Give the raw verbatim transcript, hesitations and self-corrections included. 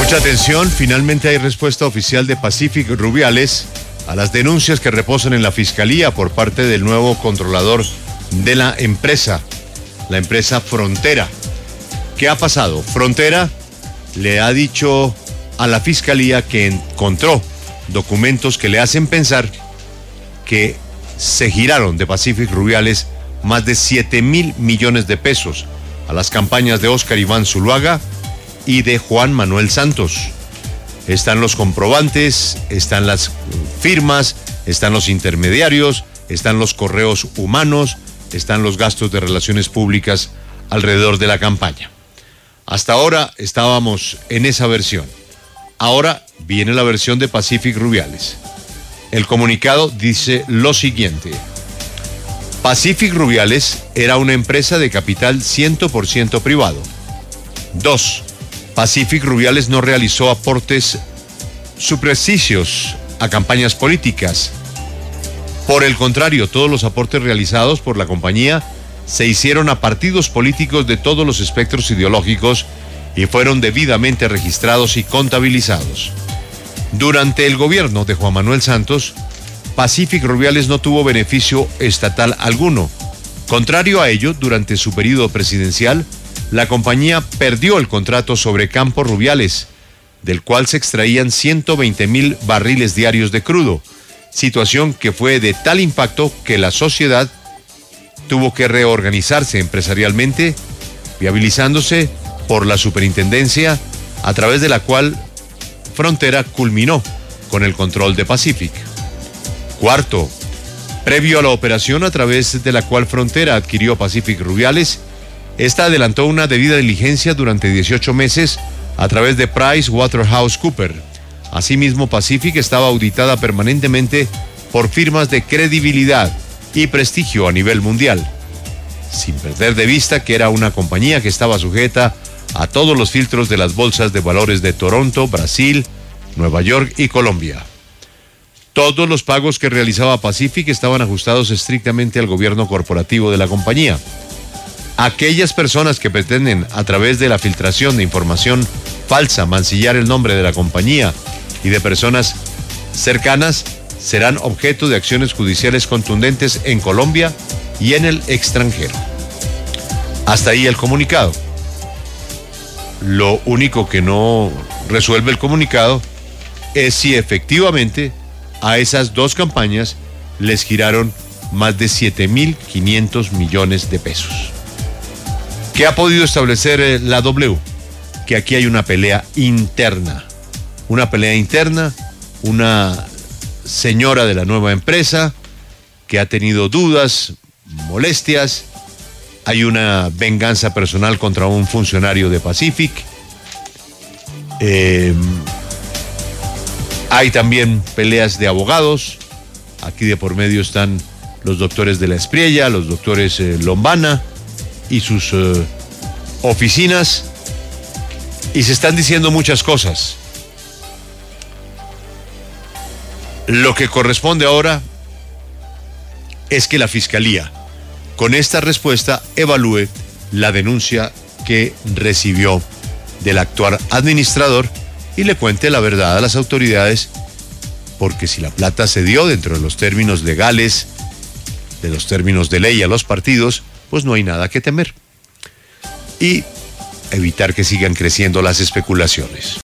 Mucha atención, finalmente hay respuesta oficial de Pacific Rubiales a las denuncias que reposan en la Fiscalía por parte del nuevo controlador de la empresa, la empresa Frontera. ¿Qué ha pasado? Frontera le ha dicho a la Fiscalía que encontró documentos que le hacen pensar que se giraron de Pacific Rubiales más de siete mil millones de pesos a las campañas de Óscar Iván Zuluaga y de Juan Manuel Santos. Están los comprobantes, están las firmas, están los intermediarios, están los correos humanos, están los gastos de relaciones públicas alrededor de la campaña. Hasta ahora estábamos en esa versión. Ahora viene la versión de Pacific Rubiales. El comunicado dice lo siguiente: Pacific Rubiales era una empresa de capital cien por ciento privado. Dos. Pacific Rubiales no realizó aportes subrepticios a campañas políticas. Por el contrario, todos los aportes realizados por la compañía se hicieron a partidos políticos de todos los espectros ideológicos y fueron debidamente registrados y contabilizados. Durante el gobierno de Juan Manuel Santos, Pacific Rubiales no tuvo beneficio estatal alguno. Contrario a ello, durante su periodo presidencial, la compañía perdió el contrato sobre Campos Rubiales, del cual se extraían ciento veinte mil barriles diarios de crudo, situación que fue de tal impacto que la sociedad tuvo que reorganizarse empresarialmente, viabilizándose por la superintendencia, a través de la cual Frontera culminó con el control de Pacific. Cuarto, previo a la operación a través de la cual Frontera adquirió Pacific Rubiales, esta adelantó una debida diligencia durante dieciocho meses a través de PricewaterhouseCoopers. Asimismo, Pacific estaba auditada permanentemente por firmas de credibilidad y prestigio a nivel mundial, sin perder de vista que era una compañía que estaba sujeta a todos los filtros de las bolsas de valores de Toronto, Brasil, Nueva York y Colombia. Todos los pagos que realizaba Pacific estaban ajustados estrictamente al gobierno corporativo de la compañía. Aquellas personas que pretenden, a través de la filtración de información falsa, mancillar el nombre de la compañía y de personas cercanas, serán objeto de acciones judiciales contundentes en Colombia y en el extranjero. Hasta ahí el comunicado. Lo único que no resuelve el comunicado es si efectivamente a esas dos campañas les giraron más de siete mil quinientos millones de pesos. ¿Qué ha podido establecer la W? Que aquí hay una pelea interna. Una pelea interna, una señora de la nueva empresa que ha tenido dudas, molestias. Hay una venganza personal contra un funcionario de Pacific. Eh, hay también peleas de abogados. Aquí de por medio están los doctores de la Espriella, los doctores eh, Lombana y sus uh, oficinas, y se están diciendo muchas cosas. Lo que corresponde ahora es que la Fiscalía, con esta respuesta, evalúe la denuncia que recibió del actual administrador y le cuente la verdad a las autoridades, porque si la plata se dio dentro de los términos legales, de los términos de ley a los partidos, pues no hay nada que temer. Y evitar que sigan creciendo las especulaciones.